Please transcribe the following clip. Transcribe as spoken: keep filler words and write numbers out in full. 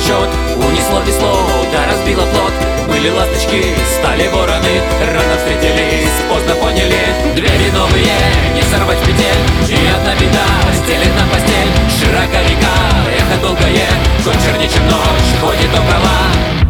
счет. Унесло весло, да разбило плот. Были ласточки, стали вороны. Рано встретились, поздно поняли. Двери новые, не сорвать петель. И одна беда, стелет нам постель. Широка река, эхо долгое. Конь чернее, чем ночь, ходит около.